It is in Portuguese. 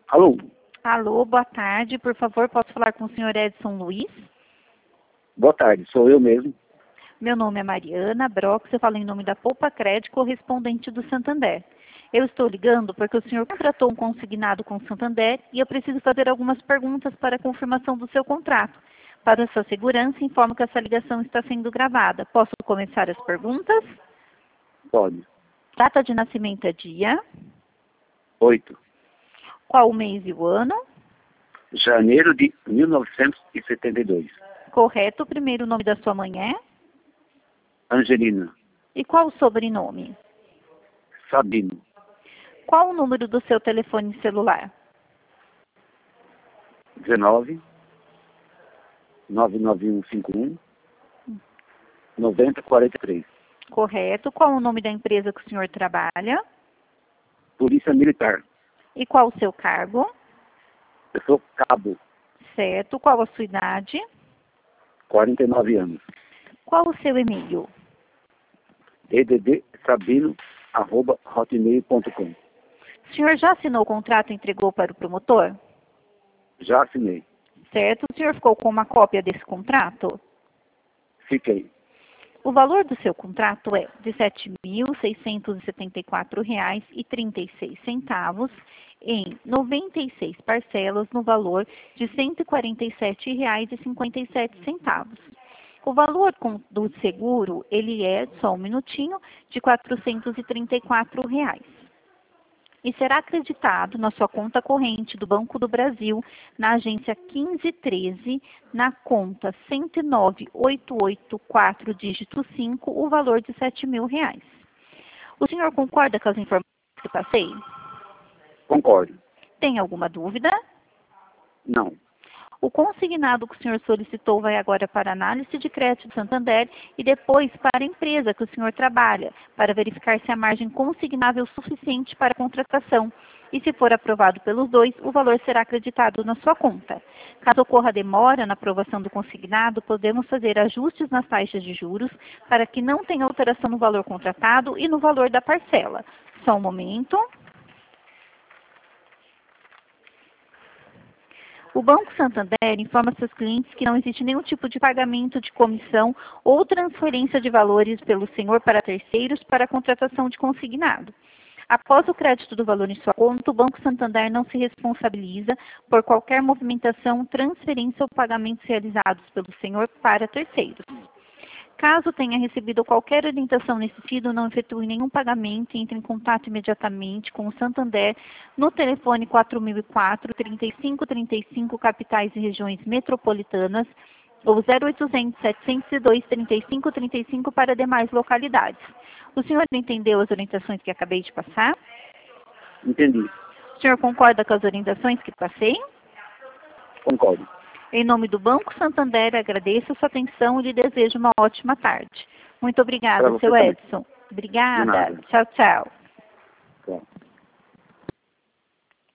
Alô? Alô, boa tarde. Por favor, posso falar com o senhor Edson Luiz? Boa tarde, sou eu mesmo. Meu nome é Mariana Brox, eu falo em nome da Poupa Crédito, correspondente do Santander. Eu estou ligando porque o senhor contratou um consignado com o Santander e eu preciso fazer algumas perguntas para a confirmação do seu contrato. Para a sua segurança, informo que essa ligação está sendo gravada. Posso começar as perguntas? Pode. Data de nascimento é dia? 8. Qual o mês e o ano? Janeiro de 1972. Correto, o primeiro nome da sua mãe é? Angelina. E qual o sobrenome? Sabino. Qual o número do seu telefone celular? 19 99151 9043. Correto. Qual o nome da empresa que o senhor trabalha? Polícia Militar. E qual o seu cargo? Eu sou cabo. Certo. Qual a sua idade? 49 anos. Qual o seu e-mail? eddsabino@hotmail.com. O senhor já assinou o contrato e entregou para o promotor? Já assinei. Certo. O senhor ficou com uma cópia desse contrato? Fiquei. O valor do seu contrato é de R$ 7.674,36 em 96 parcelas no valor de R$ 147,57. O valor do seguro, ele é, só um minutinho, de R$ 434. E será acreditado na sua conta corrente do Banco do Brasil, na agência 1513, na conta 109884, dígito 5, o valor de R$ 7.000. O senhor concorda com as informações que passei? Concordo. Tem alguma dúvida? Não. O consignado que o senhor solicitou vai agora para a análise de crédito do Santander e depois para a empresa que o senhor trabalha, para verificar se a margem consignável é suficiente para a contratação. E se for aprovado pelos dois, o valor será acreditado na sua conta. Caso ocorra demora na aprovação do consignado, podemos fazer ajustes nas taxas de juros para que não tenha alteração no valor contratado e no valor da parcela. Só um momento. O Banco Santander informa seus clientes que não existe nenhum tipo de pagamento de comissão ou transferência de valores pelo senhor para terceiros para a contratação de consignado. Após o crédito do valor em sua conta, o Banco Santander não se responsabiliza por qualquer movimentação, transferência ou pagamentos realizados pelo senhor para terceiros. Caso tenha recebido qualquer orientação nesse sentido, não efetue nenhum pagamento e entre em contato imediatamente com o Santander no telefone 4004-3535, capitais e regiões metropolitanas, ou 0800-702-3535 para demais localidades. O senhor entendeu as orientações que acabei de passar? Entendi. O senhor concorda com as orientações que passei? Concordo. Em nome do Banco Santander, agradeço a sua atenção e lhe desejo uma ótima tarde. Muito obrigada, Pra você seu também. Edson. De Obrigada. nada. Tchau, tchau.